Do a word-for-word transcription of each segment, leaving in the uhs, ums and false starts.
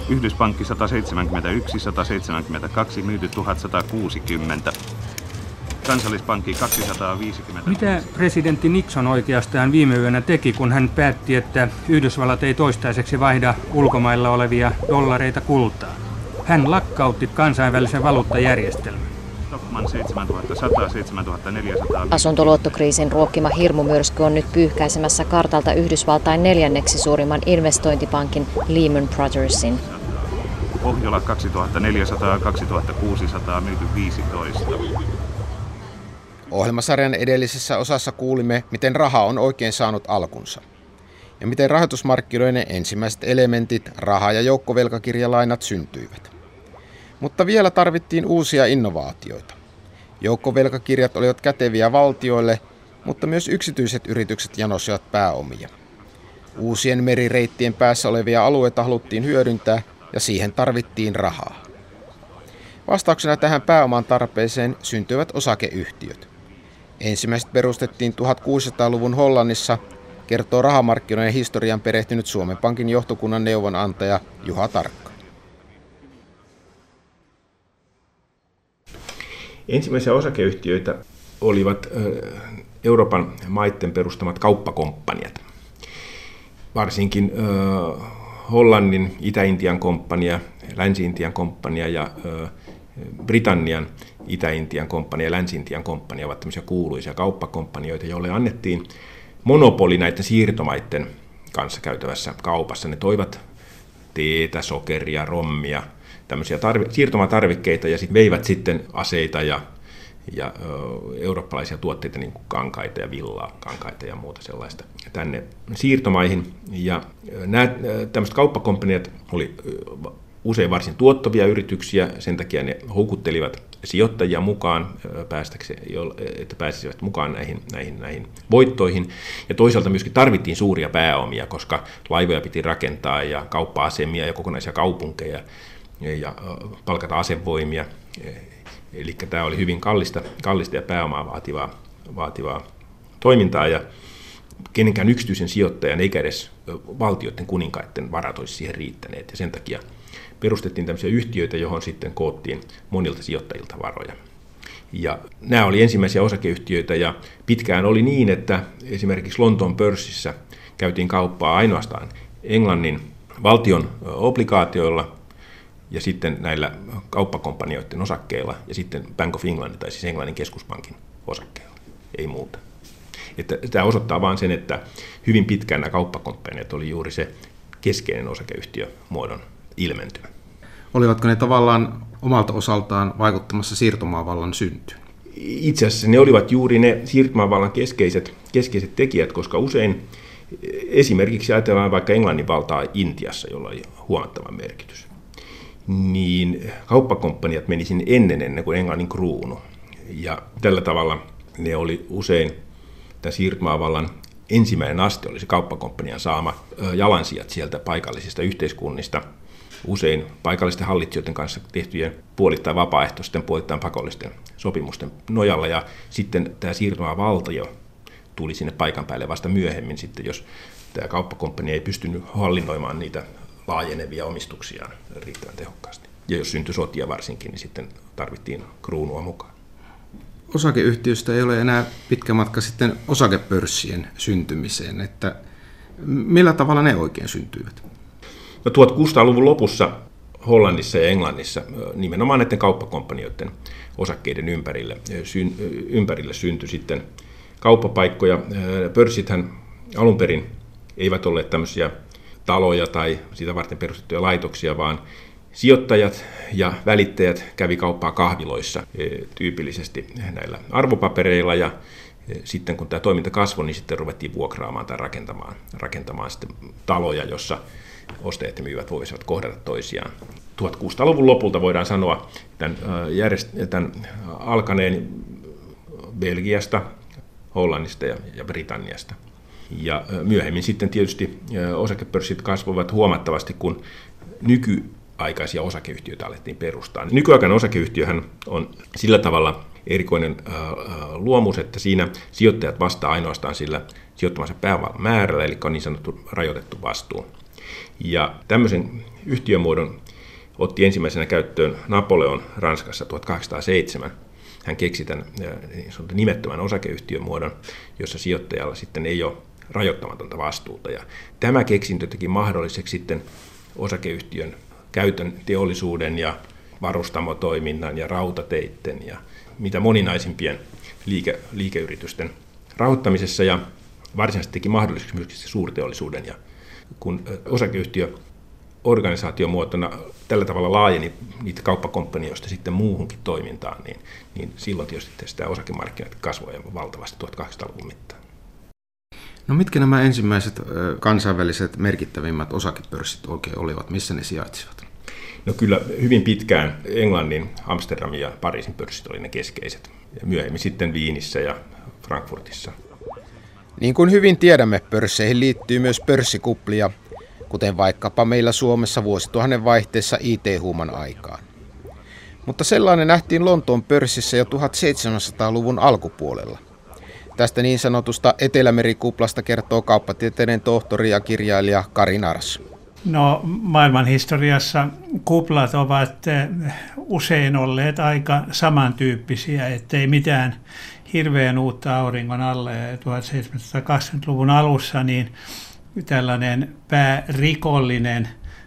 Yhdyspankki sata seitsemänkymmentäyksi sata seitsemänkymmentäkaksi myyty tuhatsata kuusikymmentä. Kansallispankki kaksisataaviisikymmentä. Mitä presidentti Nixon oikeastaan viime yönä teki, kun hän päätti, että Yhdysvallat ei toistaiseksi vaihda ulkomailla olevia dollareita kultaan? Hän lakkautti kansainvälisen valuuttajärjestelmän. Stockman seitsemäntuhattasata seitsemäntuhattaneljäsataa. Asuntoluottokriisin ruokkima hirmumyrsky on nyt pyyhkäisemässä kartalta Yhdysvaltain neljänneksi suurimman investointipankin Lehman Brothersin. Pohjola kaksituhattaneljäsataa kaksituhattakuusisataa myyty viisitoista. Ohjelmasarjan edellisessä osassa kuulimme, miten raha on oikein saanut alkunsa. Ja miten rahoitusmarkkinoiden ensimmäiset elementit, raha- ja joukkovelkakirjalainat, syntyivät. Mutta vielä tarvittiin uusia innovaatioita. Joukkovelkakirjat olivat käteviä valtioille, mutta myös yksityiset yritykset janosivat pääomia. Uusien merireittien päässä olevia alueita haluttiin hyödyntää ja siihen tarvittiin rahaa. Vastauksena tähän pääoman tarpeeseen syntyivät osakeyhtiöt. Ensimmäiset perustettiin tuhatkuusisataaluvun Hollannissa, kertoo rahamarkkinoiden historian perehtynyt Suomen Pankin johtokunnan neuvonantaja Juha Tarkka. Ensimmäisiä osakeyhtiöitä olivat Euroopan maiden perustamat kauppakomppaniat. Varsinkin Hollannin Itä-Intian komppania, Länsi-Intian komppania ja Britannian Itä-Intian komppania ja Länsi-Intian komppania ovat tämmöisiä kuuluisia kauppakomppanioita, joille annettiin monopoli näiden siirtomaiden kanssa käytävässä kaupassa. Ne toivat teetä, sokeria, rommia, tämmöisiä tarvi- siirtomatarvikkeita ja sitten veivät sitten aseita ja, ja ö, eurooppalaisia tuotteita, niin kuin kankaita ja villaa, kankaita ja muuta sellaista tänne siirtomaihin. Ja nämä tämmöiset kauppakomppaniat oli usein varsin tuottavia yrityksiä, sen takia ne houkuttelivat sijoittajia mukaan, että pääsisivät mukaan näihin, näihin, näihin voittoihin. Ja toisaalta myöskin tarvittiin suuria pääomia, koska laivoja piti rakentaa ja kauppa-asemia ja kokonaisia kaupunkeja ja palkata asevoimia. Eli tämä oli hyvin kallista, kallista ja pääomaa vaativaa, vaativaa toimintaa. Ja kenenkään yksityisen sijoittajan eikä edes valtioiden kuninkaiden varat olisi siihen riittäneet. Ja sen takia perustettiin tämmöisiä yhtiöitä, johon sitten koottiin monilta sijoittajilta varoja. Ja nämä oli ensimmäisiä osakeyhtiöitä ja pitkään oli niin, että esimerkiksi Lontoon pörssissä käytiin kauppaa ainoastaan Englannin valtion obligaatioilla ja sitten näillä kauppakompanioiden osakkeilla ja sitten Bank of England tai siis Englannin keskuspankin osakkeilla, ei muuta. Että tämä osoittaa vain sen, että hyvin pitkään nämä kauppakomppaniat oli juuri se keskeinen osakeyhtiömuodon ilmentymä. Olivatko ne tavallaan omalta osaltaan vaikuttamassa siirtomaavallan syntyyn? Itse asiassa ne olivat juuri ne siirtomaavallan keskeiset, keskeiset tekijät, koska usein esimerkiksi ajatellaan vaikka Englannin valtaa Intiassa, jolla oli huomattava merkitys, niin kauppakomppaniat meni sinne ennen ennen kuin Englannin kruunu. Ja tällä tavalla ne oli usein tämän siirtomaavallan ensimmäinen aste oli se kauppakomppanian saama jalansijat sieltä paikallisista yhteiskunnista, usein paikallisten hallitsijoiden kanssa tehtyjen puolittain vapaaehtoisten, puolittain pakollisten sopimusten nojalla, ja sitten tämä siirtomaavaltio tuli sinne paikan päälle vasta myöhemmin, sitten jos tämä kauppakomppania ei pystynyt hallinnoimaan niitä laajenevia omistuksiaan riittävän tehokkaasti. Ja jos syntyi sotia varsinkin, niin sitten tarvittiin kruunua mukaan. Osakeyhtiöstä ei ole enää pitkä matka sitten osakepörssien syntymiseen, että millä tavalla ne oikein syntyivät? No tuhatkuusisataaluvun lopussa Hollannissa ja Englannissa nimenomaan näiden kauppakompanioiden osakkeiden ympärille, syn, ympärille syntyi sitten kauppapaikkoja. Pörssithän alun perin eivät olleet tämmöisiä taloja tai sitä varten perustettuja laitoksia, vaan sijoittajat ja välittäjät kävi kauppaa kahviloissa tyypillisesti näillä arvopapereilla, ja sitten kun tämä toiminta kasvoi, niin sitten ruvettiin vuokraamaan tai rakentamaan, rakentamaan sitten taloja, jossa ostajat ja myyvät voisivat kohdata toisiaan. tuhatkuusisataaluvun lopulta voidaan sanoa tämän, järjest- tämän alkaneen Belgiasta, Hollannista ja, ja Britanniasta. Ja myöhemmin sitten tietysti osakepörssit kasvoivat huomattavasti, kun nykyaikaisia osakeyhtiöitä alettiin perustaa. Nykyaikainen osakeyhtiöhän on sillä tavalla erikoinen luomus, että siinä sijoittajat vastaa ainoastaan sillä sijoittamansa pääoman määrällä, eli on niin sanottu rajoitettu vastuu. Ja tämmöisen yhtiömuodon otti ensimmäisenä käyttöön Napoleon Ranskassa tuhatkahdeksansataaseitsemän. Hän keksi tämän nimettömän osakeyhtiömuodon, jossa sijoittajalla sitten ei ole rajoittamatonta vastuuta. Ja tämä keksintö teki mahdolliseksi sitten osakeyhtiön käytön teollisuuden ja varustamotoiminnan ja rautateitten ja mitä moninaisimpien liike, liikeyritysten rahoittamisessa ja varsinaisesti teki mahdolliseksi myöskin suurteollisuuden. Ja kun osakeyhtiö organisaatiomuotona tällä tavalla laajeni niitä kauppakomppanioista sitten muuhunkin toimintaan, niin, niin silloin tietysti sitä osakemarkkinat kasvoi valtavasti tuhatkahdeksansataaluvun mittaan. No mitkä nämä ensimmäiset kansainväliset merkittävimmät osakepörssit oikein olivat? Missä ne sijaitsivat? No kyllä hyvin pitkään Englannin, Amsterdamin ja Pariisin pörssit oli ne keskeiset. Ja myöhemmin sitten Viinissä ja Frankfurtissa. Niin kuin hyvin tiedämme, pörsseihin liittyy myös pörssikuplia, kuten vaikkapa meillä Suomessa vuosituhannen vaihteessa I T-huuman aikaan. Mutta sellainen nähtiin Lontoon pörssissä jo tuhatseitsemänsataaluvun alkupuolella. Tästä niin sanotusta Etelämerikuplasta kertoo kauppatieteiden tohtori ja kirjailija Kari Nars. No, maailman historiassa kuplat ovat usein olleet aika samantyyppisiä, ettei mitään hirveän uutta auringon alle. tuhatseitsemänsataakaksikymmentäluvun alussa niin tällainen päärikollinen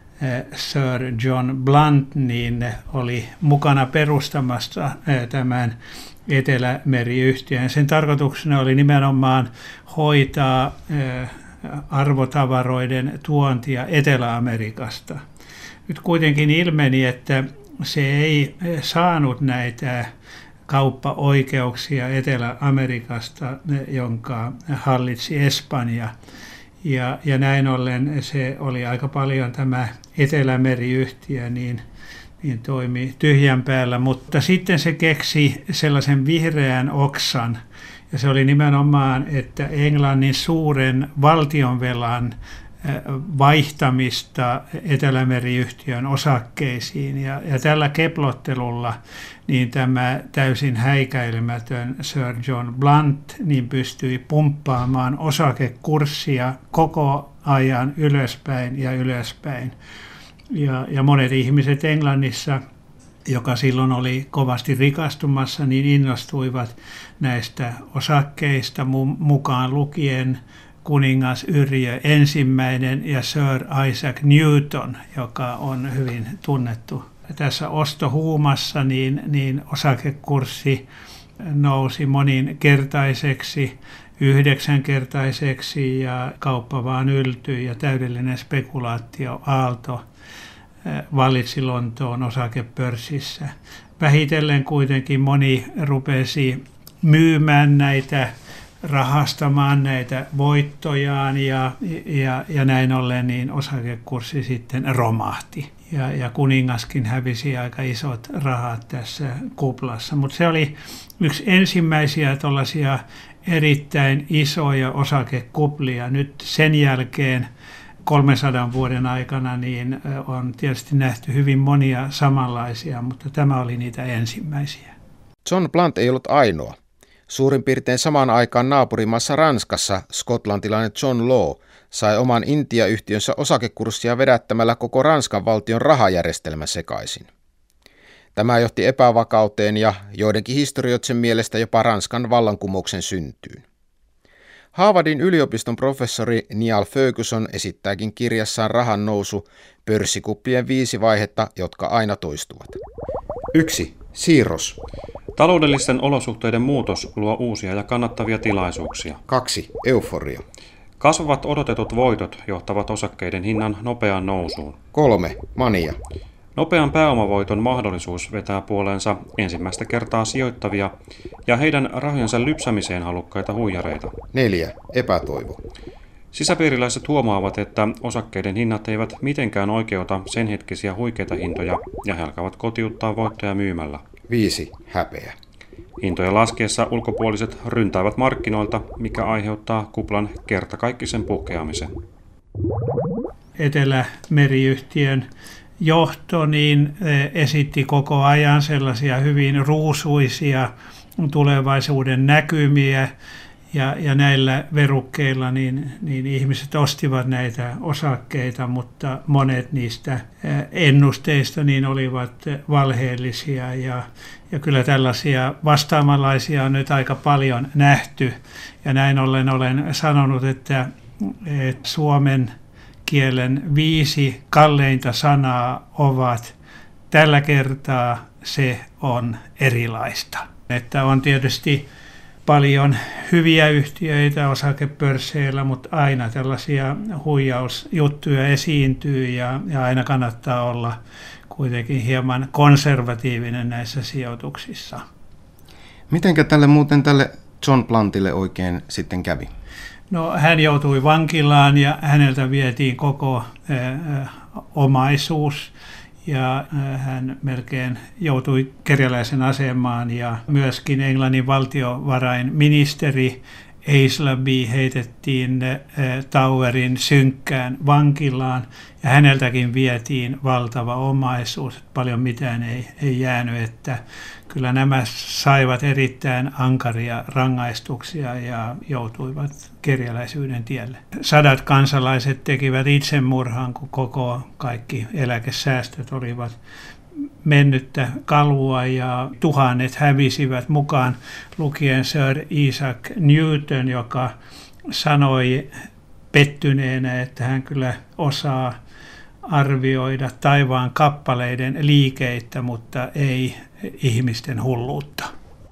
Sir John Blunt niin oli mukana perustamassa tämän Etelämeriyhtiön. Sen tarkoituksena oli nimenomaan hoitaa arvotavaroiden tuontia Etelä-Amerikasta. Nyt kuitenkin ilmeni, että se ei saanut näitä kauppaoikeuksia Etelä-Amerikasta, jonka hallitsi Espanja. Ja, ja näin ollen se oli aika paljon tämä Etelämeriyhtiö, niin, niin toimi tyhjän päällä, mutta sitten se keksi sellaisen vihreän oksan, ja se oli nimenomaan, että Englannin suuren valtionvelan vaihtamista Etelämeriyhtiön osakkeisiin. Ja, ja tällä keplottelulla niin tämä täysin häikäilemätön Sir John Blunt niin pystyi pumppaamaan osakekurssia koko ajan ylöspäin ja ylöspäin. Ja, ja monet ihmiset Englannissa, joka silloin oli kovasti rikastumassa, niin innostuivat näistä osakkeista mukaan lukien kuningas Yrjö ensimmäinen ja Sir Isaac Newton, joka on hyvin tunnettu. Tässä ostohuumassa niin, niin osakekurssi nousi moninkertaiseksi, yhdeksänkertaiseksi ja kauppa vaan yltyi ja täydellinen spekulaatioaalto vallitsi Lontoon osakepörssissä. Vähitellen kuitenkin moni rupesi myymään näitä, rahastamaan näitä voittojaan ja, ja, ja näin ollen niin osakekurssi sitten romahti. Ja, ja kuningaskin hävisi aika isot rahat tässä kuplassa. Mutta se oli yksi ensimmäisiä tuollaisia erittäin isoja osakekuplia. Nyt sen jälkeen kolmensadan vuoden aikana niin on tietysti nähty hyvin monia samanlaisia, mutta tämä oli niitä ensimmäisiä. John Blunt ei ollut ainoa. Suurin piirtein samaan aikaan naapurimaassa Ranskassa skotlantilainen John Law sai oman Intia-yhtiönsä osakekurssia vedättämällä koko Ranskan valtion rahajärjestelmä sekaisin. Tämä johti epävakauteen ja joidenkin historioitsen mielestä jopa Ranskan vallankumouksen syntyyn. Harvardin yliopiston professori Niall Ferguson esittääkin kirjassaan Rahan nousu pörssikuppien viisi vaihetta, jotka aina toistuvat. yksi. Siirros. Taloudellisten olosuhteiden muutos luo uusia ja kannattavia tilaisuuksia. kaksi. Euforia. Kasvavat odotetut voitot johtavat osakkeiden hinnan nopeaan nousuun. kolme. Mania. Nopean pääomavoiton mahdollisuus vetää puoleensa ensimmäistä kertaa sijoittavia ja heidän rahojensa lypsämiseen halukkaita huijareita. neljä. Epätoivo. Sisäpiiriläiset huomaavat, että osakkeiden hinnat eivät mitenkään oikeuta sen hetkisiä huikeita hintoja ja he alkavat kotiuttaa voittoja myymällä. viisi. Häpeä. Hintojen laskiessa ulkopuoliset ryntäävät markkinoilta, mikä aiheuttaa kuplan kertakaikkisen puhkeamisen. Etelämeriyhtiön johto niin esitti koko ajan sellaisia hyvin ruusuisia tulevaisuuden näkymiä Ja, ja näillä verukkeilla niin, niin ihmiset ostivat näitä osakkeita, mutta monet niistä ennusteista niin olivat valheellisia. Ja, ja kyllä tällaisia vastaavanlaisia on nyt aika paljon nähty. Ja näin ollen olen sanonut, että, että suomen kielen viisi kalleinta sanaa ovat tällä kertaa se on erilaista. Että on tietysti paljon hyviä yhtiöitä osakepörsseillä, mutta aina tällaisia huijausjuttuja esiintyy ja, ja aina kannattaa olla kuitenkin hieman konservatiivinen näissä sijoituksissa. Mitenkä tälle muuten tälle John Bluntille oikein sitten kävi? No, hän joutui vankilaan ja häneltä vietiin koko äh, omaisuus. Ja hän melkein joutui kerjäläisen asemaan ja myöskin Englannin valtiovarainministeri Aislabie heitettiin Towerin synkkään vankilaan ja häneltäkin vietiin valtava omaisuus. Paljon mitään ei, ei jäänyt, että kyllä nämä saivat erittäin ankaria rangaistuksia ja joutuivat kerjäläisyyden tielle. Sadat kansalaiset tekivät itsemurhan, kun koko kaikki eläkesäästöt olivat mennyttä kalua ja tuhannet hävisivät mukaan lukien Sir Isaac Newton, joka sanoi pettyneenä, että hän kyllä osaa arvioida taivaan kappaleiden liikeitä, mutta ei ihmisten hulluutta.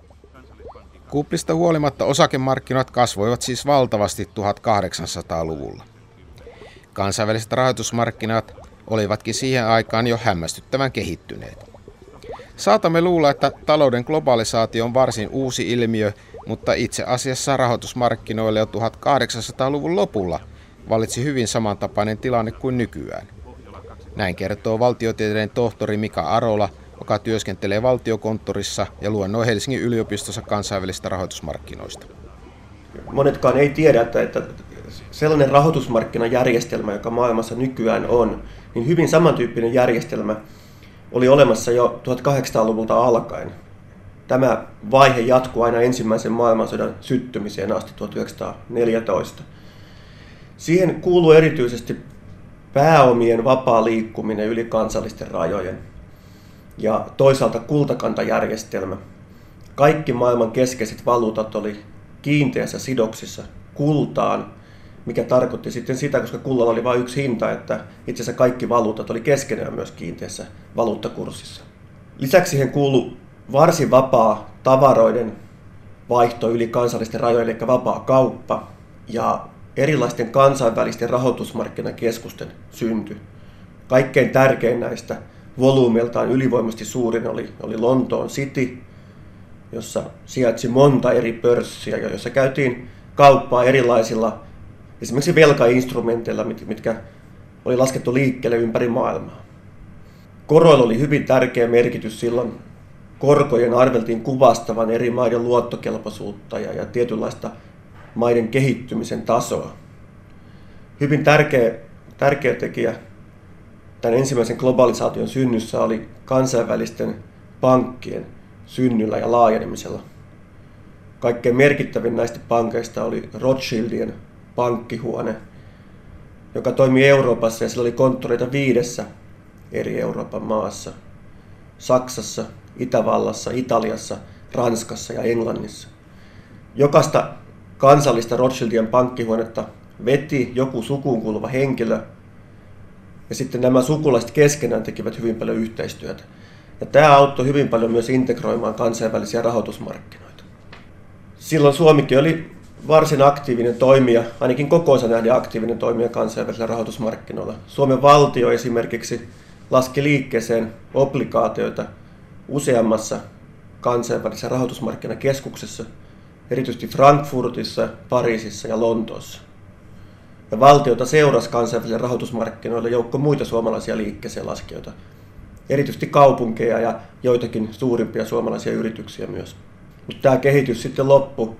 Kuplista huolimatta osakemarkkinat kasvoivat siis valtavasti tuhatkahdeksansataaluvulla. Kansainväliset rahoitusmarkkinat olivatkin siihen aikaan jo hämmästyttävän kehittyneet. Saatamme luulla, että talouden globalisaatio on varsin uusi ilmiö, mutta itse asiassa rahoitusmarkkinoille jo tuhatkahdeksansataaluvun lopulla vallitsi hyvin samantapainen tilanne kuin nykyään. Näin kertoo valtiotieteiden tohtori Mika Arola, joka työskentelee valtiokonttorissa ja luennoi Helsingin yliopistossa kansainvälisistä rahoitusmarkkinoista. Monetkaan ei tiedä, että, että sellainen rahoitusmarkkinajärjestelmä, joka maailmassa nykyään on, niin hyvin samantyyppinen järjestelmä oli olemassa jo tuhatkahdeksansataaluvulta alkaen. Tämä vaihe jatkuu aina ensimmäisen maailmansodan syttymiseen asti tuhatyhdeksänsataaneljätoista. Siihen kuuluu erityisesti pääomien vapaa liikkuminen yli kansallisten rajojen ja toisaalta kultakantajärjestelmä. Kaikki maailman keskeiset valuutat oli kiinteässä sidoksissa kultaan, mikä tarkoitti sitten sitä, koska kullalla oli vain yksi hinta, että itse asiassa kaikki valuutat oli keskenään myös kiinteässä valuuttakurssissa. Lisäksi siihen kuului varsin vapaa tavaroiden vaihto yli kansallisten rajojen, eli vapaa kauppa ja erilaisten kansainvälisten rahoitusmarkkinakeskusten synty. Kaikkein tärkein näistä volyymeltaan ylivoimaisesti suurin oli, oli Lontoon City, jossa sijaitsi monta eri pörssiä, jossa käytiin kauppaa erilaisilla esimerkiksi velkainstrumenteilla, mitkä oli laskettu liikkeelle ympäri maailmaa. Koroilla oli hyvin tärkeä merkitys silloin. Korkojen arveltiin kuvastavan eri maiden luottokelpoisuutta ja, ja tietynlaista maiden kehittymisen tasoa. Hyvin tärkeä, tärkeä tekijä tämän ensimmäisen globalisaation synnyssä oli kansainvälisten pankkien synnyllä ja laajenemisella. Kaikkein merkittävin näistä pankeista oli Rothschildien pankkihuone, joka toimi Euroopassa ja sillä oli konttoreita viidessä eri Euroopan maassa. Saksassa, Itävallassa, Italiassa, Ranskassa ja Englannissa. Jokaista kansallista Rothschildien pankkihuonetta veti joku sukuun kuuluva henkilö, ja sitten nämä sukulaiset keskenään tekivät hyvin paljon yhteistyötä. Ja tämä auttoi hyvin paljon myös integroimaan kansainvälisiä rahoitusmarkkinoita. Silloin Suomikin oli varsin aktiivinen toimija, ainakin kokoonsa nähden aktiivinen toimija kansainvälisillä rahoitusmarkkinoilla. Suomen valtio esimerkiksi laski liikkeeseen obligaatioita useammassa kansainvälisessä rahoitusmarkkinakeskuksessa, erityisesti Frankfurtissa, Pariisissa ja Lontoossa. Ja valtiota seurasi kansainvälisillä rahoitusmarkkinoilla joukko muita suomalaisia liikkeeseen laskijoita, erityisesti kaupunkeja ja joitakin suurimpia suomalaisia yrityksiä myös. Mutta tämä kehitys sitten loppui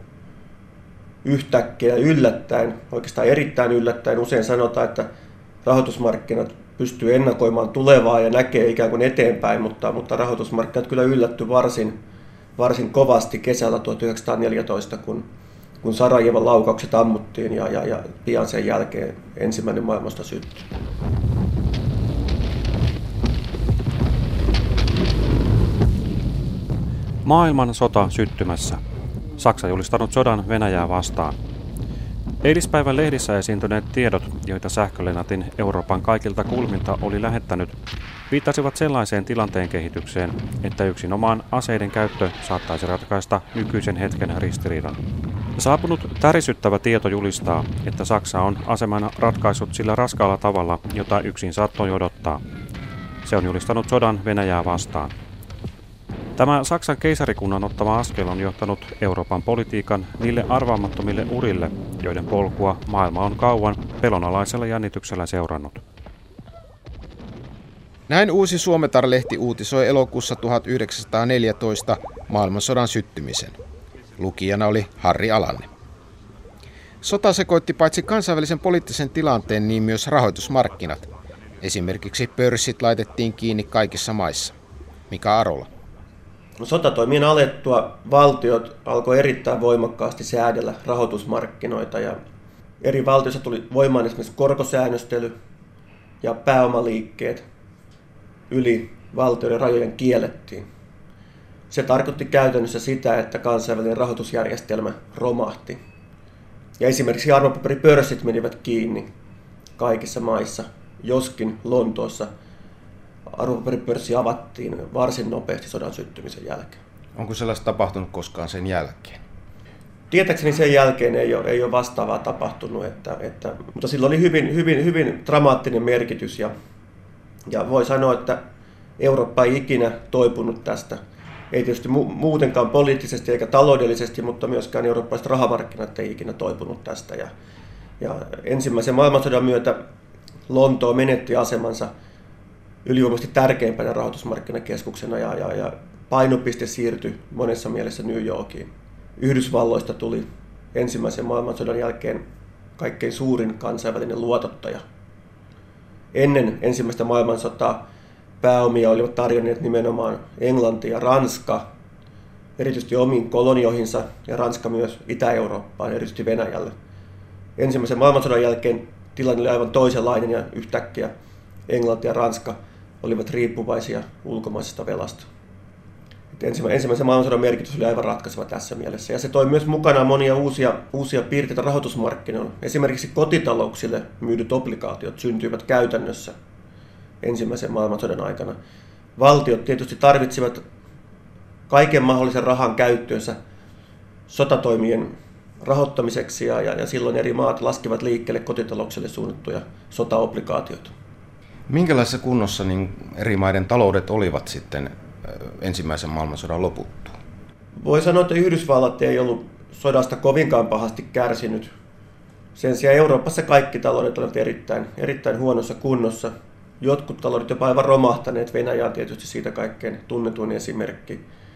yhtäkkiä yllättäen, oikeastaan erittäin yllättäen. Usein sanotaan, että rahoitusmarkkinat pystyy ennakoimaan tulevaa ja näkee ikään kuin eteenpäin, mutta, mutta rahoitusmarkkinat kyllä yllättyi varsin, varsin kovasti kesällä tuhatyhdeksänsataaneljätoista, kun kun Sarajevon laukaukset ammuttiin ja, ja, ja pian sen jälkeen ensimmäinen maailmasta syttyi. Maailman sota syttymässä. Saksa julistanut sodan Venäjää vastaan. Eilispäivän lehdissä esiintyneet tiedot, joita sähkölennatin Euroopan kaikilta kulmilta oli lähettänyt, viittasivat sellaiseen tilanteen kehitykseen, että yksinomaan aseiden käyttö saattaisi ratkaista nykyisen hetken ristiriidan. Saapunut tärisyttävä tieto julistaa, että Saksa on aseman ratkaissut sillä raskaalla tavalla, jota yksin saattoi odottaa. Se on julistanut sodan Venäjää vastaan. Tämä Saksan keisarikunnan ottama askel on johtanut Euroopan politiikan niille arvaamattomille urille, joiden polkua maailma on kauan pelonalaisella jännityksellä seurannut. Näin Uusi Suometar-lehti uutisoi elokuussa tuhatyhdeksänsataaneljätoista maailmansodan syttymisen. Lukijana oli Harri Alanne. Sota sekoitti paitsi kansainvälisen poliittisen tilanteen, niin myös rahoitusmarkkinat. Esimerkiksi pörssit laitettiin kiinni kaikissa maissa. Mika Arola. Sotatoimien alettua valtiot alkoi erittäin voimakkaasti säädellä rahoitusmarkkinoita ja eri valtioissa tuli voimaan esimerkiksi korkosäännöstely ja pääomaliikkeet yli valtioiden rajojen kiellettiin. Se tarkoitti käytännössä sitä, että kansainvälinen rahoitusjärjestelmä romahti. Ja esimerkiksi arvopaperipörssit menivät kiinni kaikissa maissa, joskin Lontoossa arvopaperipörssi avattiin varsin nopeasti sodan syttymisen jälkeen. Onko sellaista tapahtunut koskaan sen jälkeen? Tietääkseni sen jälkeen ei ole, ei ole vastaavaa tapahtunut, että, että, mutta sillä oli hyvin, hyvin, hyvin dramaattinen merkitys ja, ja voi sanoa, että Eurooppa ei ikinä toipunut tästä. Ei tietysti mu- muutenkaan poliittisesti eikä taloudellisesti, mutta myöskään eurooppalaiset rahamarkkinat ei ikinä toipunut tästä. Ja, ja ensimmäisen maailmansodan myötä Lontoo menetti asemansa ylivoimaisesti tärkeimpänä rahoitusmarkkinakeskuksena ja, ja, ja painopiste siirtyi monessa mielessä New Yorkiin. Yhdysvalloista tuli ensimmäisen maailmansodan jälkeen kaikkein suurin kansainvälinen luotottaja. Ennen ensimmäistä maailmansotaa pääomia olivat tarjonneet nimenomaan Englanti ja Ranska, erityisesti omiin kolonioihinsa, ja Ranska myös Itä-Eurooppaan, erityisesti Venäjälle. Ensimmäisen maailmansodan jälkeen tilanne oli aivan toisenlainen ja yhtäkkiä Englanti ja Ranska olivat riippuvaisia ulkomaisesta velasta. Ensimmäisen maailmansodan merkitys oli aivan ratkaiseva tässä mielessä. Ja se toi myös mukanaan monia uusia, uusia piirteitä rahoitusmarkkinoilla. Esimerkiksi kotitalouksille myydyt obligaatiot syntyivät käytännössä ensimmäisen maailmansodan aikana. Valtiot tietysti tarvitsivat kaiken mahdollisen rahan käyttöönsä sotatoimien rahoittamiseksi ja, ja, ja silloin eri maat laskivat liikkeelle kotitalouksille suunnattuja sotaobligaatioita. Minkälaisessa kunnossa niin eri maiden taloudet olivat sitten ensimmäisen maailmansodan loputtua? Voi sanoa, että Yhdysvallat ei ollut sodasta kovinkaan pahasti kärsinyt. Sen sijaan Euroopassa kaikki taloudet olivat erittäin, erittäin huonossa kunnossa. Jotkut taloudet jopa aivan romahtaneet. Venäjä on tietysti siitä kaikkein tunnetuin esimerkki.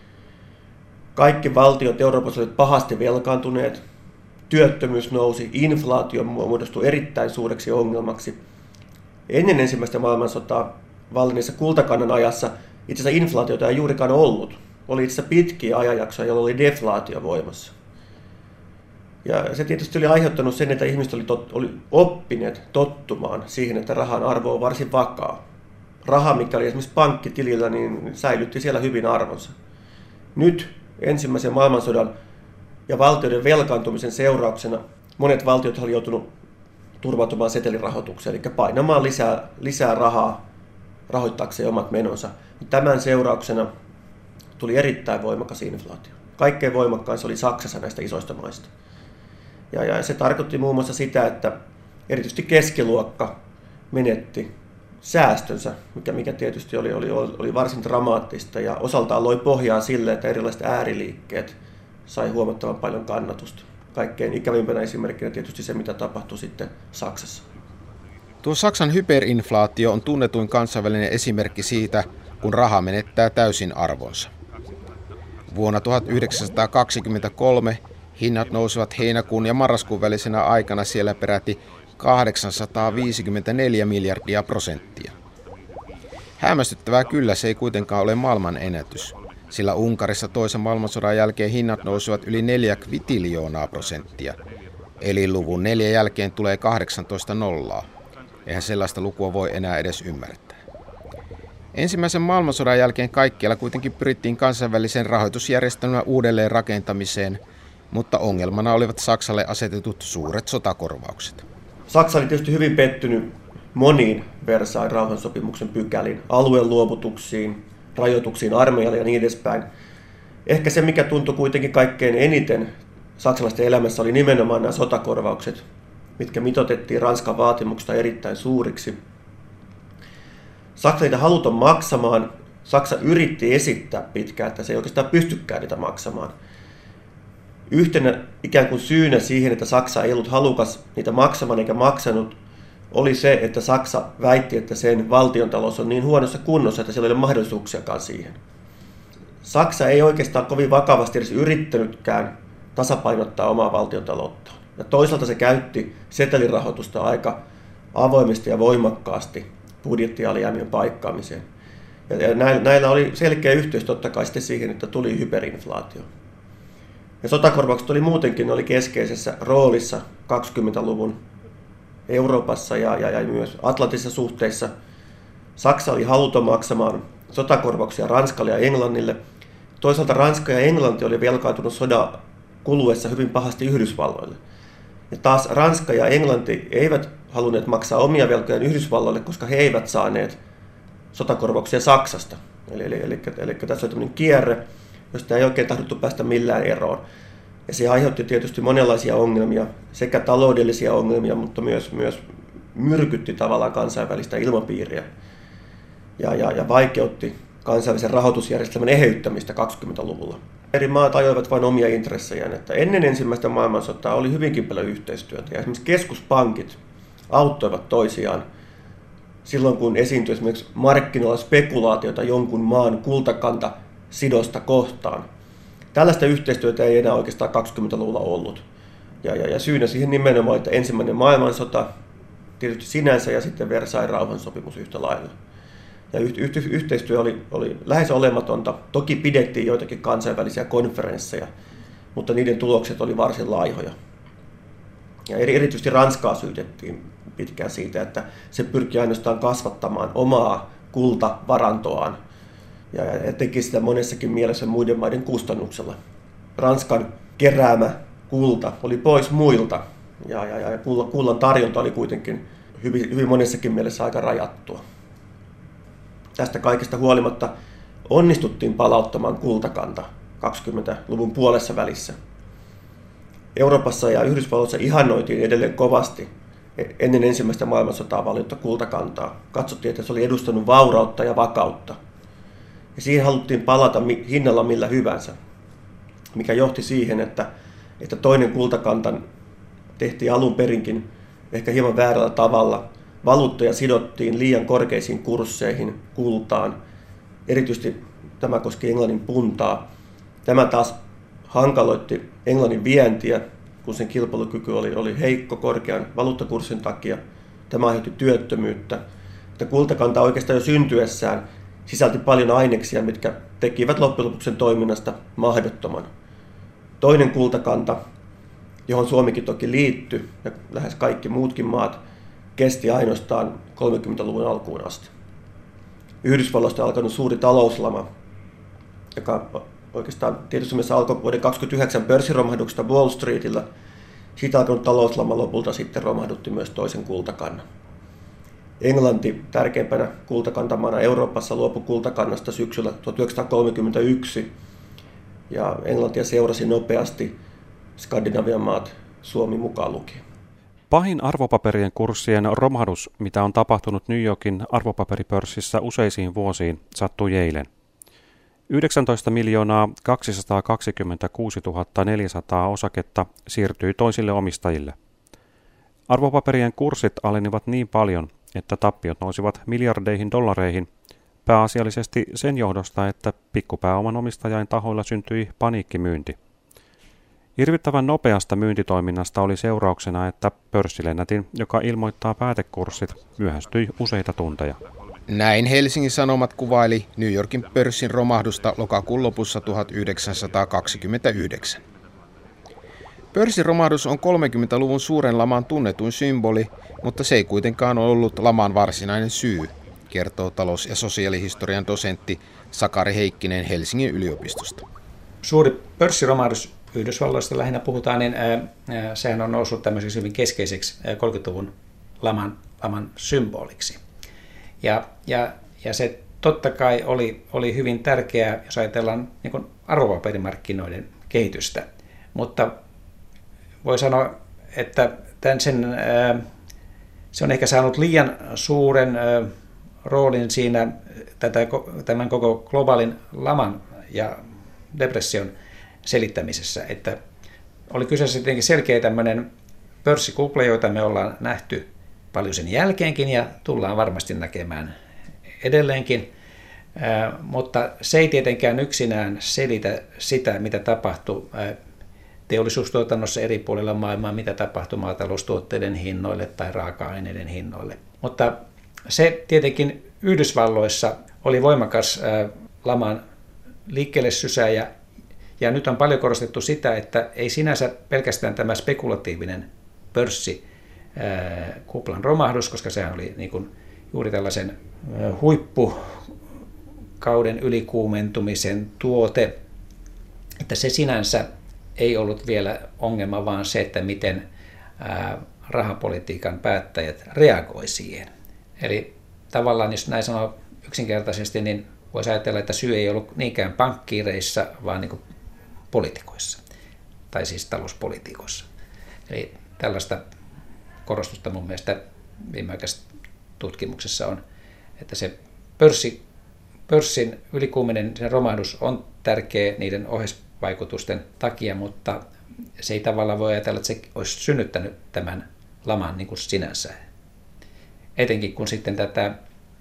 Kaikki valtiot Euroopassa olivat pahasti velkaantuneet. Työttömyys nousi, inflaatio muodostui erittäin suureksi ongelmaksi. Ennen ensimmäistä maailmansotaa vallinneessa kultakannan ajassa itse asiassa inflaatiota ei juurikaan ollut. Oli itse asiassa pitkiä ajanjaksoja, jolloin oli deflaatio voimassa. Ja se tietysti oli aiheuttanut sen, että ihmiset oli, tot, oli oppineet tottumaan siihen, että rahan arvo on varsin vakaa. Raha, mikä oli esimerkiksi pankkitilillä, niin säilytti siellä hyvin arvonsa. Nyt ensimmäisen maailmansodan ja valtioiden velkaantumisen seurauksena monet valtiot olivat joutuneet turvautumaan setelirahoitukseen, eli painamaan lisää, lisää rahaa rahoittaakseen omat menonsa. Tämän seurauksena tuli erittäin voimakas inflaatio. Kaikkein voimakkain se oli Saksassa näistä isoista maista. Ja, ja se tarkoitti muun muassa sitä, että erityisesti keskiluokka menetti säästönsä, mikä, mikä tietysti oli, oli, oli varsin dramaattista ja osaltaan loi pohjaa sille, että erilaiset ääriliikkeet sai huomattavan paljon kannatusta. Kaikkein ikävimpänä esimerkkinä tietysti se, mitä tapahtui sitten Saksassa. Tuo Saksan hyperinflaatio on tunnetuin kansainvälinen esimerkki siitä, kun raha menettää täysin arvonsa. Vuonna tuhatyhdeksänsataakaksikymmentäkolme hinnat nousivat heinäkuun ja marraskuun välisenä aikana siellä peräti kahdeksansataaviisikymmentäneljä miljardia prosenttia. Hämmästyttävää kyllä se ei kuitenkaan ole maailman ennätys. sillä Unkarissa toisen maailmansodan jälkeen hinnat nousivat yli neljä kvitiljoonaa prosenttia, eli luvun neljä jälkeen tulee kahdeksantoista nollaa. Eihän sellaista lukua voi enää edes ymmärtää. Ensimmäisen maailmansodan jälkeen kaikkialla kuitenkin pyrittiin kansainvälisen rahoitusjärjestelmän uudelleen rakentamiseen, mutta ongelmana olivat Saksalle asetetut suuret sotakorvaukset. Saksa oli tietysti hyvin pettynyt moniin Versailles rauhansopimuksen pykäliin, alueen luovutuksiin, rajoituksiin armeijalle ja niin edespäin. Ehkä se, mikä tuntui kuitenkin kaikkein eniten saksalaisten elämässä, oli nimenomaan nämä sotakorvaukset, mitkä mitoitettiin Ranskan vaatimuksesta erittäin suuriksi. Saksa niitä haluton maksamaan. Saksa yritti esittää pitkään, että se ei oikeastaan pystykään niitä maksamaan. Yhtenä ikään kuin syynä siihen, että Saksa ei ollut halukas niitä maksamaan eikä maksanut, oli se, että Saksa väitti, että sen valtiontalous on niin huonossa kunnossa, että sillä ei ole mahdollisuuksiakaan siihen. Saksa ei oikeastaan kovin vakavasti edes yrittänytkään tasapainottaa omaa valtiontalouttaan. Ja toisaalta se käytti setelirahoitusta aika avoimesti ja voimakkaasti budjettialijäämien paikkaamiseen. Ja näillä oli selkeä yhteys totta kai sitten siihen, että tuli hyperinflaatio. Ja sotakorvaukset oli muutenkin oli keskeisessä roolissa kaksikymmentäluvun Euroopassa ja, ja, ja myös Atlantisissa suhteissa. Saksa oli haluton maksamaan sotakorvauksia Ranskalle ja Englannille. Toisaalta Ranska ja Englanti oli velkaantunut sodan kuluessa hyvin pahasti Yhdysvalloille. Ja taas Ranska ja Englanti eivät halunneet maksaa omia velkojaan Yhdysvalloille, koska he eivät saaneet sotakorvauksia Saksasta. Eli, eli, eli, eli tässä oli tämmöinen kierre, josta ei oikein tahdottu päästä millään eroon. Ja se aiheutti tietysti monenlaisia ongelmia, sekä taloudellisia ongelmia, mutta myös, myös myrkytti tavallaan kansainvälistä ilmapiiriä ja, ja, ja vaikeutti kansainvälisen rahoitusjärjestelmän eheyttämistä kaksikymmentäluvulla. Eri maat ajoivat vain omia intressejään, että ennen ensimmäistä maailmansotaa oli hyvinkin paljon yhteistyötä ja esimerkiksi keskuspankit auttoivat toisiaan silloin, kun esiintyi esimerkiksi markkinoilla spekulaatiota jonkun maan kultakanta sidosta kohtaan. Tällaista yhteistyötä ei enää oikeastaan kaksikymmentäluvulla ollut. Ja, ja, ja syynä siihen nimenomaan, että ensimmäinen maailmansota tietysti sinänsä ja sitten Versailles rauhansopimus yhtä lailla. Ja yh, yh, yhteistyö oli, oli lähes olematonta. Toki pidettiin joitakin kansainvälisiä konferensseja, mutta niiden tulokset oli varsin laihoja. Ja erityisesti Ranskaa syytettiin pitkään siitä, että se pyrki ainoastaan kasvattamaan omaa kultavarantoaan ja teki sitä monessakin mielessä muiden maiden kustannuksella. Ranskan keräämä kulta oli pois muilta ja, ja, ja kullan tarjonta oli kuitenkin hyvin, hyvin monessakin mielessä aika rajattua. Tästä kaikesta huolimatta onnistuttiin palauttamaan kultakanta kaksikymmentäluvun puolessa välissä. Euroopassa ja Yhdysvalloissa ihannoitiin edelleen kovasti ennen ensimmäistä maailmansotaa valiota kultakantaa. Katsottiin, että se oli edustanut vaurautta ja vakautta. Ja siihen haluttiin palata hinnalla millä hyvänsä, mikä johti siihen, että, että toinen kultakantan tehtiin alun perinkin ehkä hieman väärällä tavalla. Valuuttoja sidottiin liian korkeisiin kursseihin, kultaan. Erityisesti tämä koski Englannin puntaa. Tämä taas hankaloitti Englannin vientiä, kun sen kilpailukyky oli, oli heikko korkean valuuttakurssin takia. Tämä aiheutti työttömyyttä. Että kultakanta oikeastaan jo syntyessään sisälti paljon aineksia, mitkä tekivät loppujen lopuksi sen toiminnasta mahdottoman. Toinen kultakanta, johon Suomikin toki liittyi, ja lähes kaikki muutkin maat, kesti ainoastaan kolmekymmentäluvun alkuun asti. Yhdysvalloista on alkanut suuri talouslama, joka oikeastaan tietysti mielessä alkoi vuoden kaksikymmentäyhdeksän pörssiromahduksesta Wall Streetillä. Siitä alkanut talouslama lopulta sitten romahdutti myös toisen kultakannan. Englanti tärkeimpänä kultakantamana Euroopassa luopui kultakannasta syksyllä tuhatyhdeksänsataakolmekymmentäyksi ja Englantia seurasi nopeasti Skandinavian maat, Suomi mukaan lukien. Pahin arvopaperien kurssien romahdus, mitä on tapahtunut New Yorkin arvopaperipörssissä useisiin vuosiin, sattui eilen. yhdeksäntoista miljoonaa kaksisataakaksikymmentäkuusituhatta neljäsataa osaketta siirtyi toisille omistajille. Arvopaperien kurssit alenivat niin paljon, että tappiot nousivat miljardeihin dollareihin, pääasiallisesti sen johdosta, että pikkupääoman omistajain tahoilla syntyi paniikkimyynti. Hirvittävän nopeasta myyntitoiminnasta oli seurauksena, että pörssilennätin, joka ilmoittaa päätekurssit, myöhästyi useita tunteja. Näin Helsingin Sanomat kuvaili New Yorkin pörssin romahdusta lokakuun lopussa tuhatyhdeksänsataakaksikymmentäyhdeksän. Pörssin romahdus on kolmekymmentäluvun suuren laman tunnetuin symboli, mutta se ei kuitenkaan ollut laman varsinainen syy, kertoo talous- ja sosiaalihistorian dosentti Sakari Heikkinen Helsingin yliopistosta. Suuri pörssiromahdus Yhdysvalloista lähinnä puhutaan, niin ää, sehän on noussut tämmöiseksi hyvin keskeiseksi kolmekymmentäluvun laman, laman symboliksi. Ja, ja, ja se totta kai oli, oli hyvin tärkeää, jos ajatellaan niin kuin arvopaperimarkkinoiden kehitystä, mutta voi sanoa, että tämän sen, ää, se on ehkä saanut liian suuren ää, roolin siinä tätä, tämän koko globaalin laman ja depression selittämisessä, että oli kyseessä tietenkin selkeä tämmöinen pörssikuple, joita me ollaan nähty paljon sen jälkeenkin ja tullaan varmasti näkemään edelleenkin, mutta se ei tietenkään yksinään selitä sitä, mitä tapahtui teollisuustuotannossa eri puolilla maailmaa, mitä tapahtui maataloustuotteiden hinnoille tai raaka-aineiden hinnoille. Mutta se tietenkin Yhdysvalloissa oli voimakas laman liikkeelle sysääjä, ja nyt on paljon korostettu sitä, että ei sinänsä pelkästään tämä spekulatiivinen pörssi kuplan romahdus, koska sehän oli niin kuin juuri tällaisen huippukauden ylikuumentumisen tuote, että se sinänsä ei ollut vielä ongelma, vaan se, että miten rahapolitiikan päättäjät reagoi siihen. Eli tavallaan, jos näin sanoo yksinkertaisesti, niin voisi ajatella, että syy ei ollut niinkään pankkiireissa, vaan niin kuin poliitikoissa, tai siis talouspolitiikoissa. Eli tällaista korostusta mun mielestä viimeaikaisessa tutkimuksessa on, että se pörssi, pörssin ylikuuminen sen romahdus on tärkeä niiden oheisvaikutusten takia, mutta se ei tavallaan voi ajatella, että se olisi synnyttänyt tämän laman niin kuin sinänsä. Etenkin kun sitten tätä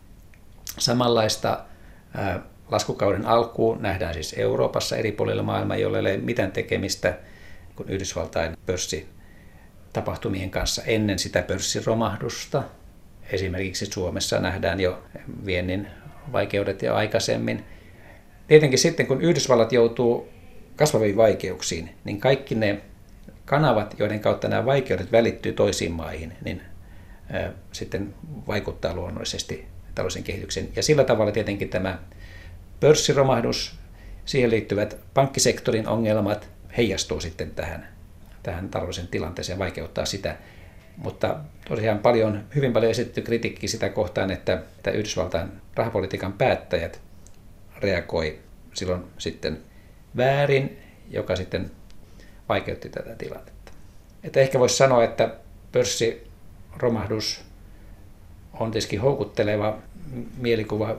samanlaista ää, laskukauden alkuun nähdään siis Euroopassa eri puolilla maailmaa, joilla ei ole mitään tekemistä kuin Yhdysvaltain pörssitapahtumien kanssa ennen sitä pörssiromahdusta. Esimerkiksi Suomessa nähdään jo viennin vaikeudet jo aikaisemmin. Tietenkin sitten, kun Yhdysvallat joutuu kasvaviin vaikeuksiin, niin kaikki ne kanavat, joiden kautta nämä vaikeudet välittyy toisiin maihin, niin ää, sitten vaikuttaa luonnollisesti taloudellisen kehityksen. Ja sillä tavalla tietenkin tämä pörssiromahdus, siihen liittyvät pankkisektorin ongelmat heijastuu sitten tähän, tähän taloudellisen tilanteeseen ja vaikeuttaa sitä. Mutta tosiaan paljon, hyvin paljon esitetty kritiikkiä sitä kohtaan, että, että Yhdysvaltain rahapolitiikan päättäjät reagoi silloin sitten väärin, joka sitten vaikeutti tätä tilannetta. Että ehkä voisi sanoa, että pörssiromahdus on tietysti houkutteleva mielikuva,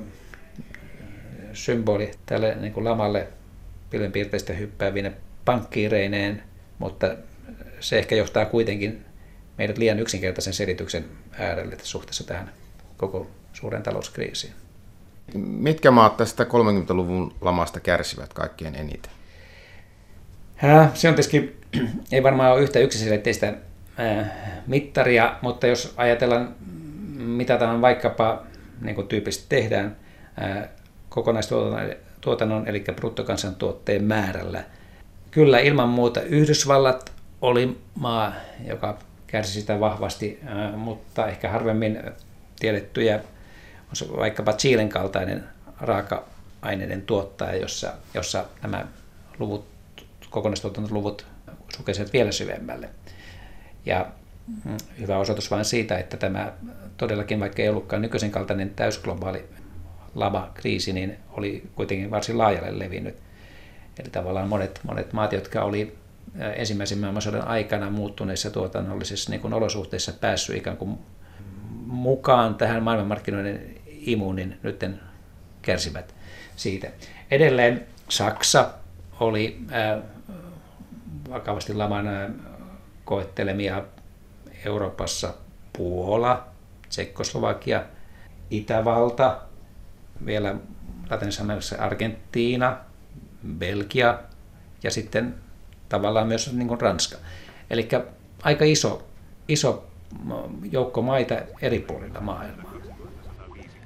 symboli tälle niin kuin lamalle pilvenpiirteistä hyppäävine pankkiireineen, mutta se ehkä johtaa kuitenkin meidät liian yksinkertaisen selityksen äärelle suhteessa tähän koko suuren talouskriisiin. Mitkä maat tästä kolmekymmentäluvun lamasta kärsivät kaikkein eniten? Se on tietysti, ei varmaan ole yhtä yksiselitteistä mittaria, mutta jos ajatellaan, mitataan vaikkapa, niin kuin tyypillisesti tehdään, kokonaistuotannon eli bruttokansantuotteen määrällä. Kyllä ilman muuta Yhdysvallat oli maa, joka kärsi sitä vahvasti, mutta ehkä harvemmin tiedettyjä on vaikkapa Chilen kaltainen raaka-aineiden tuottaja, jossa, jossa nämä luvut, kokonaistuotantoluvut sukesivat vielä syvemmälle. Ja hyvä osoitus vain siitä, että tämä todellakin, vaikka ei ollutkaan nykyisen kaltainen täysglobaali lama-kriisi, niin oli kuitenkin varsin laajalle levinnyt. Eli tavallaan monet, monet maat, jotka oli ensimmäisen maailmansodan aikana muuttuneissa tuotannollisissa niin kuin olosuhteissa päässyt ikään kuin mukaan tähän maailmanmarkkinoiden imuun, niin nyt kärsivät siitä. Edelleen Saksa oli äh, vakavasti laman äh, koettelemia Euroopassa, Puola, Tsekkoslovakia, Itävalta, vielä Latinalaisessa Amerikassa Argentiina, Belgia ja sitten tavallaan myös niin kuin Ranska. Eli aika iso, iso joukko maita eri puolilla maailmaa.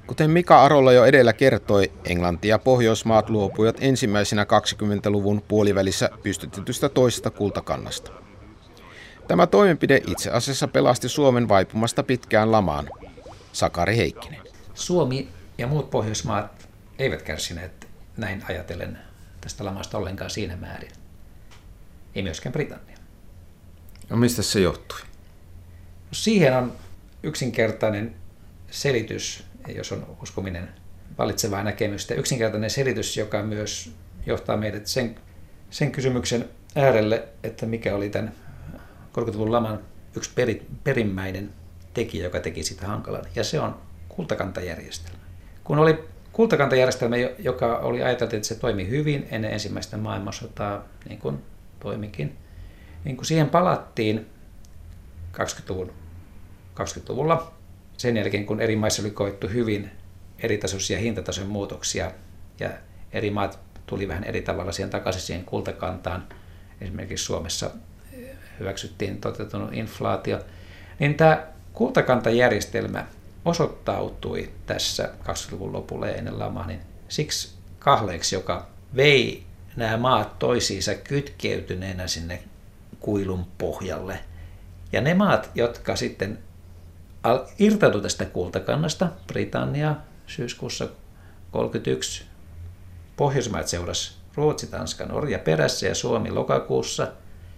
Kuten Mika Arola jo edellä kertoi, Englanti ja Pohjoismaat luopuivat ensimmäisenä kaksikymmentäluvun puolivälissä pystytetystä toisesta kultakannasta. Tämä toimenpide itse asiassa pelasti Suomen vaipumasta pitkään lamaan. Sakari Heikkinen. Suomi ja muut Pohjoismaat eivät kärsineet näin ajatellen tästä lamasta ollenkaan siinä määrin. Ei myöskään Britannia. No mistä se johtui? No siihen on yksinkertainen selitys, jos on uskominen vallitsevaa näkemystä. Yksinkertainen selitys, joka myös johtaa meidät sen, sen kysymyksen äärelle, että mikä oli tämän kolmekymmentäluvun laman yksi peri, perimmäinen tekijä, joka teki sitä hankalan, ja se on kultakantajärjestelmä. Kun oli kultakantajärjestelmä, joka oli ajateltu, että se toimi hyvin ennen ensimmäistä maailmansotaa, niin kuin toimikin, niin kun siihen palattiin kaksikymmentäluvun, kaksikymmentäluvulla, sen jälkeen kun eri maissa oli koettu hyvin eritasoisia hintatason muutoksia ja eri maat tuli vähän eri tavalla siihen takaisin siihen kultakantaan, esimerkiksi Suomessa hyväksyttiin toteutunut inflaatio, niin tämä kultakantajärjestelmä osoittautui tässä kaksikymmentäluvun lopulla ja ennen lamaa niin siksi kahleeksi, joka vei nämä maat toisiinsa kytkeytyneenä sinne kuilun pohjalle. Ja ne maat, jotka sitten irtautuivat tästä kultakannasta, Britannia syyskuussa kolmekymmentäyksi, Pohjoismaat seurasi Ruotsi, Tanska, Norja perässä ja Suomi lokakuussa.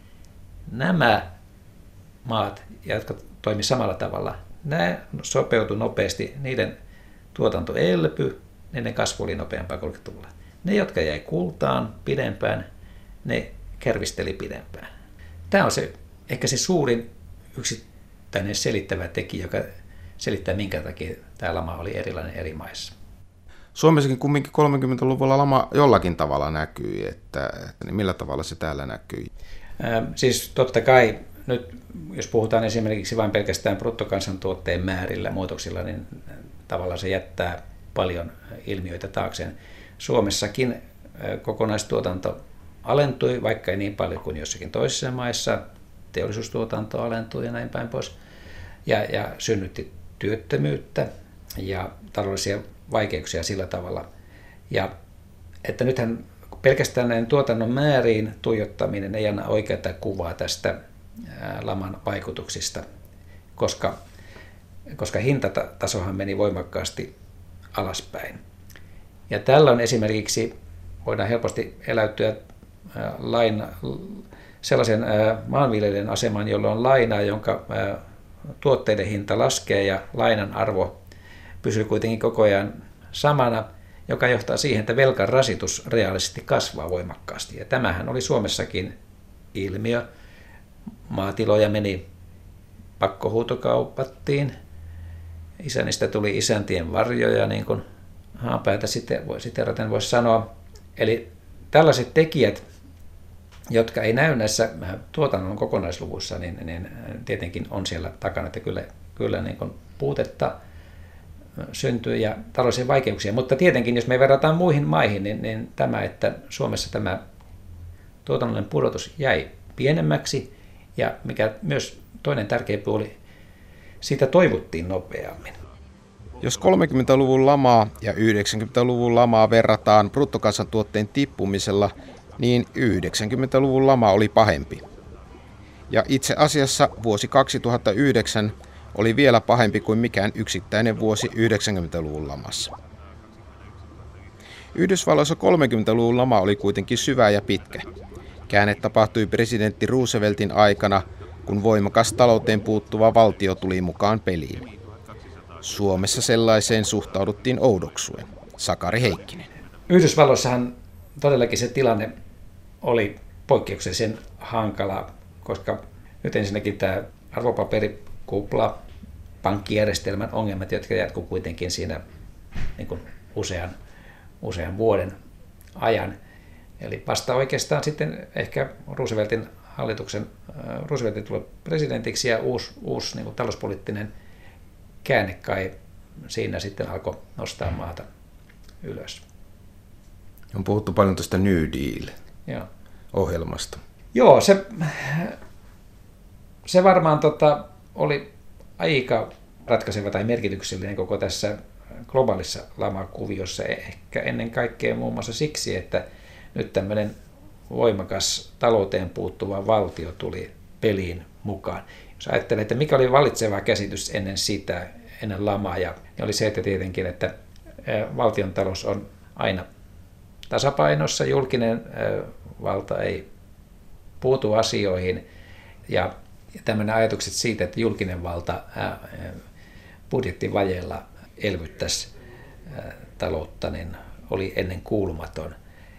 Nämä maat, jotka toimivat samalla tavalla, nämä sopeutui nopeasti, niiden tuotanto elpyi, niiden kasvu oli nopeampaa kolmekymmentäluvulla. Ne, jotka jäi kultaan pidempään, ne kärvisteli pidempään. Tämä on se, ehkä se suurin yksittäinen selittävä tekijä, joka selittää, minkä takia tämä lama oli erilainen eri maissa. Suomessakin kumminkin kolmekymmentäluvulla lama jollakin tavalla näkyi, että, että niin millä tavalla se täällä näkyi? Äh, siis totta kai nyt, jos puhutaan esimerkiksi vain pelkästään bruttokansantuotteen määrillä muutoksilla, niin tavallaan se jättää paljon ilmiöitä taakseen. Suomessakin kokonaistuotanto alentui, vaikka ei niin paljon kuin jossakin toisissa maissa. Teollisuustuotanto alentui ja näin päin pois. Ja, ja synnytti työttömyyttä ja taloudellisia vaikeuksia sillä tavalla. Ja että nythän pelkästään näiden tuotannon määriin tuijottaminen ei anna oikeaa kuvaa tästä laman vaikutuksista, koska, koska hintatasohan meni voimakkaasti alaspäin. Ja tällöin esimerkiksi voidaan helposti eläytyä laina, sellaisen maanviljelijän asemaan, jolloin on lainaa, jonka tuotteiden hinta laskee ja lainan arvo pysyy kuitenkin koko ajan samana, joka johtaa siihen, että velkan rasitus reaalisesti kasvaa voimakkaasti. Ja tämähän oli Suomessakin ilmiö. Maatiloja meni pakkohuutokaupattiin. Isännistä tuli isäntien varjoja, niin kuin Haapäätä siteraten voisi sanoa. Eli tällaiset tekijät, jotka ei näy näissä tuotannon kokonaisluvuissa, niin, niin tietenkin on siellä takana, että kyllä, kyllä niin kuin puutetta syntyy ja taloudellisia vaikeuksia. Mutta tietenkin, jos me verrataan muihin maihin, niin, niin tämä, että Suomessa tämä tuotannollinen pudotus jäi pienemmäksi ja mikä myös toinen tärkeä puoli, siitä toivuttiin nopeammin. Jos kolmekymmentäluvun lamaa ja yhdeksänkymmentäluvun lamaa verrataan bruttokansantuotteen tippumisella, niin yhdeksänkymmentäluvun lama oli pahempi. Ja itse asiassa vuosi kaksituhattayhdeksän oli vielä pahempi kuin mikään yksittäinen vuosi yhdeksänkymmentäluvun lamassa. Yhdysvalloissa kolmekymmentäluvun lama oli kuitenkin syvä ja pitkä. Käänne tapahtui presidentti Rooseveltin aikana, kun voimakas talouteen puuttuva valtio tuli mukaan peliin. Suomessa sellaiseen suhtauduttiin oudoksuen. Sakari Heikkinen. Yhdysvalloissahan todellakin se tilanne oli poikkeuksellisen hankala, koska nyt ensinnäkin tämä arvopaperikupla, pankkijärjestelmän ongelmat, jotka jatkuu kuitenkin siinä niin kuin usean, usean vuoden ajan. Eli vasta oikeastaan sitten ehkä Rooseveltin hallituksen, Rooseveltin tuli presidentiksi ja uusi, uusi niin kuin talouspoliittinen käänne kai siinä sitten alkoi nostaa maata ylös. On puhuttu paljon tuosta New Deal-ohjelmasta. Joo, se, se varmaan tota, oli aika ratkaiseva tai merkityksellinen koko tässä globaalissa lamakuviossa ehkä ennen kaikkea muun muassa siksi, että nyt tämmöinen voimakas talouteen puuttuva valtio tuli peliin mukaan. Jos ajattelee, että mikä oli vallitseva käsitys ennen sitä, ennen lamaa, ja niin oli se, että tietenkin, että valtion talous on aina tasapainossa, julkinen valta ei puutu asioihin, ja tämmöinen ajatukset siitä, että julkinen valta budjettivajeella elvyttäisi taloutta, niin oli ennen kuulumaton.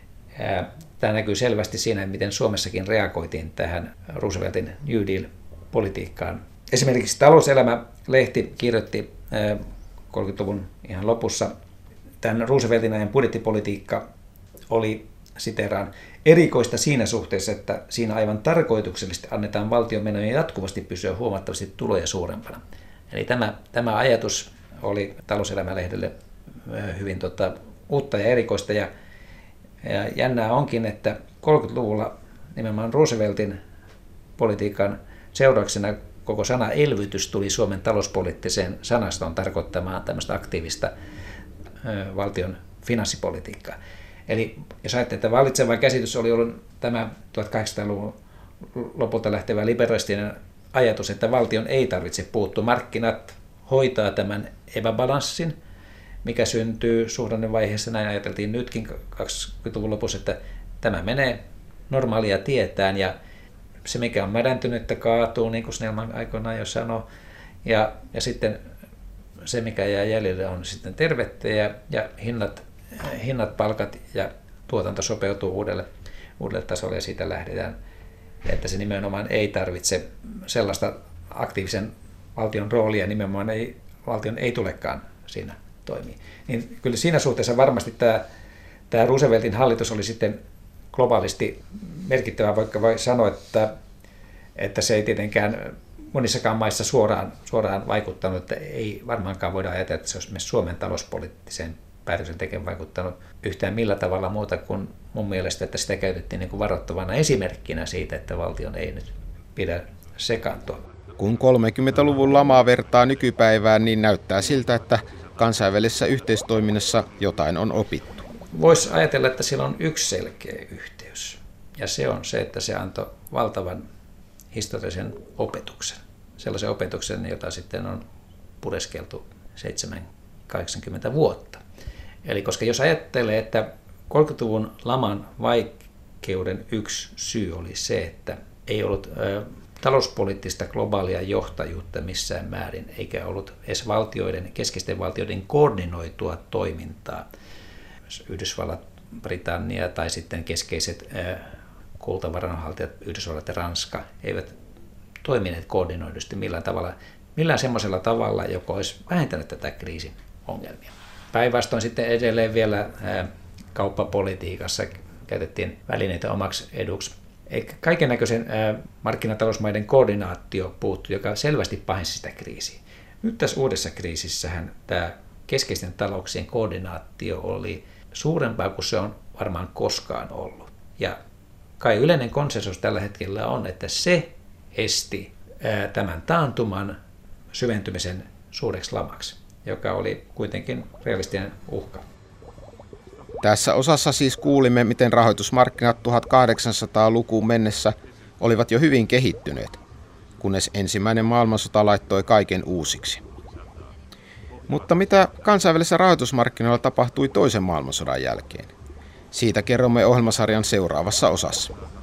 Tämä näkyy selvästi siinä, miten Suomessakin reagoitiin tähän Rooseveltin New Deal-politiikkaan. Esimerkiksi Talouselämä-lehti kirjoitti kolmekymmentäluvun ihan lopussa, tämän Rooseveltin ajan budjettipolitiikka oli, siteraan, erikoista siinä suhteessa, että siinä aivan tarkoituksellisesti annetaan valtion menojen jatkuvasti pysyä huomattavasti tuloja suurempana. Eli tämä, tämä ajatus oli Talouselämä-lehdelle hyvin tota, uutta ja erikoista. Ja, ja jännää onkin, että kolmekymmentäluvulla nimenomaan Rooseveltin politiikan seurauksena koko sana elvytys tuli Suomen talouspoliittiseen sanastoon tarkoittamaan tämmöistä aktiivista ö, valtion finanssipolitiikkaa. Eli jos ajattelee, että vallitseva käsitys oli ollut tämä tuhatkahdeksansataaluvun lopulta lähtevä liberalistinen ajatus, että valtion ei tarvitse puuttua. Markkinat hoitaa tämän epäbalanssin, mikä syntyy suhdannevaiheessa. Näin ajateltiin nytkin kaksikymmentäluvun lopussa, että tämä menee normaalia tietään ja se, mikä on mädäntynyt, että kaatuu, niin kuin Snellman aikoinaan jo sanoi. Ja, ja sitten se, mikä jää jäljelle, on sitten tervettä ja, ja hinnat, hinnat, palkat ja tuotanto sopeutuu uudelle, uudelle tasolle ja siitä lähdetään. Että se nimenomaan ei tarvitse sellaista aktiivisen valtion roolia, nimenomaan ei, valtion ei tulekaan siinä toimia. Niin kyllä siinä suhteessa varmasti tämä, tämä Rooseveltin hallitus oli sitten globaalisti merkittävä, vaikka voi sanoa, että, että se ei tietenkään monissakaan maissa suoraan, suoraan vaikuttanut, että ei varmaankaan voida ajatella, että se olisi myös Suomen talouspoliittiseen päätöksentekoon vaikuttanut yhtään millä tavalla muuta kuin mun mielestä, että sitä käytettiin niin kuin varoittavana esimerkkinä siitä, että valtion ei nyt pidä sekaantua. Kun kolmekymmentäluvun lamaa vertaa nykypäivään, niin näyttää siltä, että kansainvälisessä yhteistoiminnassa jotain on opittu. Voisi ajatella, että sillä on yksi selkeä yhteys, ja se on se, että se antoi valtavan historiallisen opetuksen. Sellaisen opetuksen, jota sitten on pureskeltu seitsemänkymmentä kahdeksankymmentä vuotta. Eli koska jos ajattelee, että kolmekymmentäluvun laman vaikeuden yksi syy oli se, että ei ollut ö, talouspoliittista globaalia johtajuutta missään määrin, eikä ollut edes valtioiden, keskeisten valtioiden koordinoitua toimintaa. Yhdysvallat, Britannia tai sitten keskeiset ö, kultavaranhaltijat, Yhdysvallat ja Ranska, eivät toimineet koordinoidusti millään tavalla, millään semmoisella tavalla, joka olisi vähentänyt tätä kriisin ongelmia. Päinvastoin sitten edelleen vielä ää, kauppapolitiikassa käytettiin välineitä omaksi eduksi. Eikä kaikennäköisen ää, markkinatalousmaiden koordinaatio puuttui, joka selvästi pahensi sitä kriisiä. Nyt tässä uudessa kriisissähän tämä keskeisten talouksien koordinaatio oli suurempaa kuin se on varmaan koskaan ollut. Ja kai yleinen konsensus tällä hetkellä on, että se esti ää, tämän taantuman syventymisen suureksi lamaksi, joka oli kuitenkin realistinen uhka. Tässä osassa siis kuulimme, miten rahoitusmarkkinat tuhatkahdeksansataalukuun mennessä olivat jo hyvin kehittyneet, kunnes ensimmäinen maailmansota laittoi kaiken uusiksi. Mutta mitä kansainvälisillä rahoitusmarkkinoilla tapahtui toisen maailmansodan jälkeen? Siitä kerromme ohjelmasarjan seuraavassa osassa.